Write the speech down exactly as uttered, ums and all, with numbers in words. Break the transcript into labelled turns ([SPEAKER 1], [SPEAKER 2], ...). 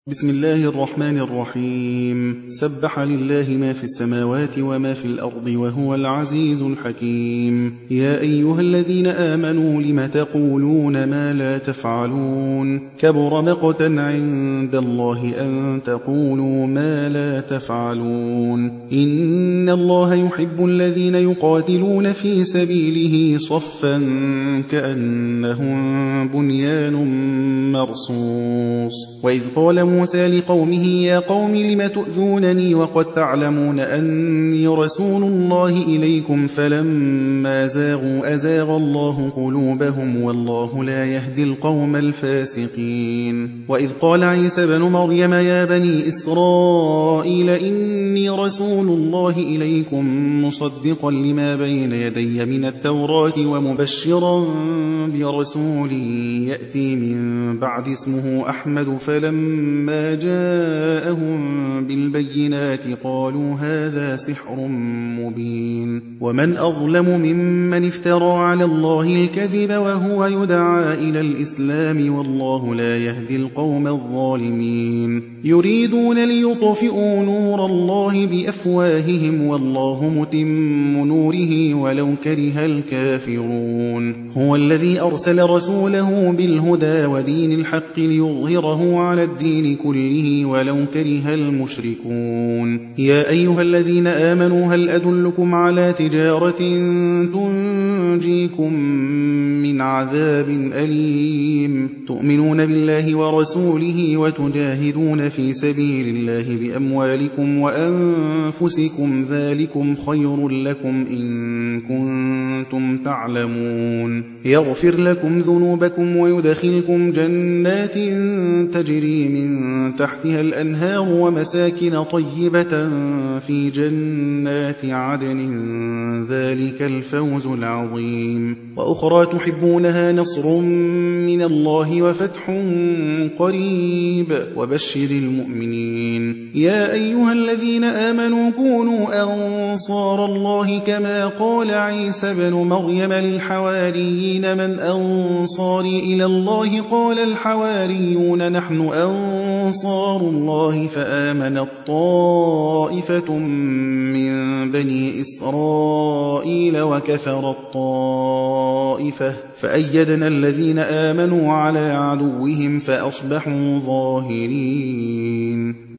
[SPEAKER 1] بسم الله الرحمن الرحيم. سبح لله ما في السماوات وما في الأرض وهو العزيز الحكيم. يا أيها الذين آمنوا لم تقولون ما لا تفعلون كبر مقتا عند الله أن تقولوا ما لا تفعلون. إن الله يحب الذين يقاتلون في سبيله صفا كأنهم بنيان مرصوص. وإذ قال موسى لقومه يا قوم لم تؤذونني وقد تعلمون أني رسول الله إليكم فلما زاغوا أزاغ الله قلوبهم والله لا يهدي القوم الفاسقين. وإذ قال عيسى بن مريم يا بني إسرائيل إني رسول الله إليكم مصدقا لما بين يدي من التوراة ومبشرا برسول يأتي من بعد اسمه أحمد فلما ما جاءهم بالبينات قالوا هذا سحر مبين. ومن أظلم ممن افترى على الله الكذب وهو يدعى إلى الإسلام والله لا يهدي القوم الظالمين. يريدون ليطفئوا نور الله بأفواههم والله متم نوره ولو كره الكافرون. هو الذي أرسل رسوله بالهدى ودين الحق ليظهره على الدين كله ولو كره المشركون. يا أيها الذين آمنوا هل أدلكم على تجارة تنجيكم من عذاب أليم تؤمنون بالله ورسوله وتجاهدون في سبيل الله بأموالكم وأنفسكم ذلكم خير لكم إن كنتم تعلمون. يغفر لكم ذنوبكم ويدخلكم جنات تجري من تحتها الأنهار ومساكن طيبة في جنات عدن ذلك الفوز العظيم. وأخرى تحبونها نصر من الله وفتح قريب وبشر المؤمنين. يا أيها الذين آمنوا كونوا أنصار الله كما قال عيسى بن مريم للحواريين من أنصاري إلى الله قال الحواريون نحن أنصار الله فآمنت طائفة من بني إسرائيل وكفرت طائفة فأيدنا الذين آمنوا على عدوهم فأصبحوا ظاهرين.